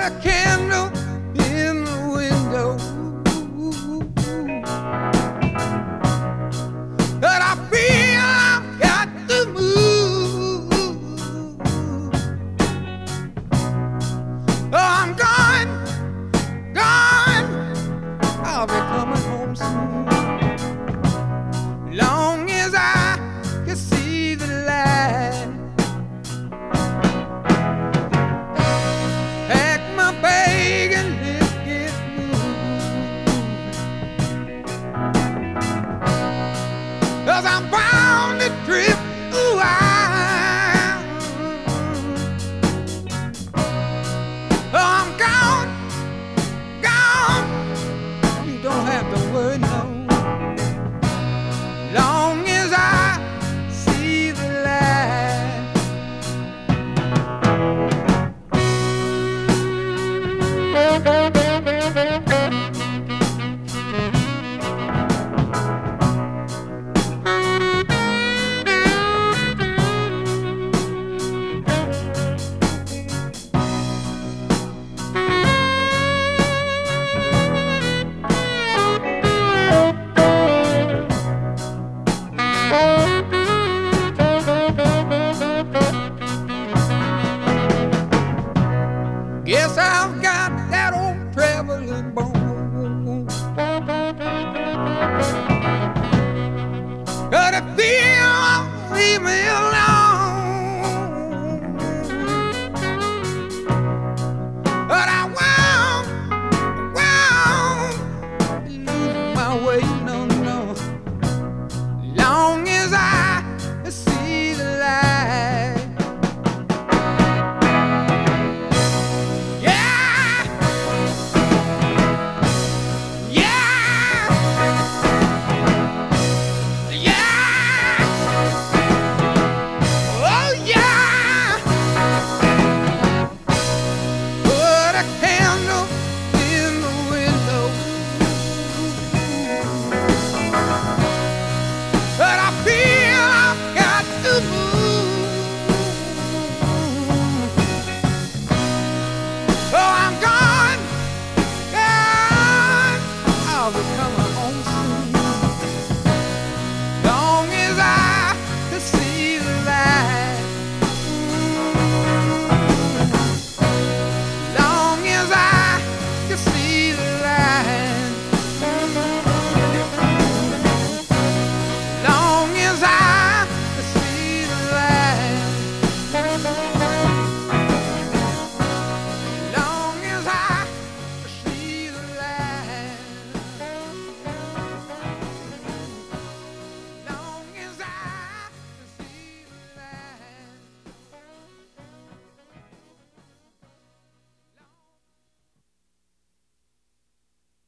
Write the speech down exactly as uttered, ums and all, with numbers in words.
a candle in the window, but I feel I've got to move. Oh, I'm gone, gone. I'll be coming home soon. Long as I can see the light, pack my bag and let's get moving. 'Cause I'm bound to drift wild. Oh, I'm gone, gone. You don't have to worry, no. Long as I see the light. Guess I've got that old traveling bone. Gotta feel, leave me alone. But I won't, won't lose my way, no, no. Long as I see the light. Put a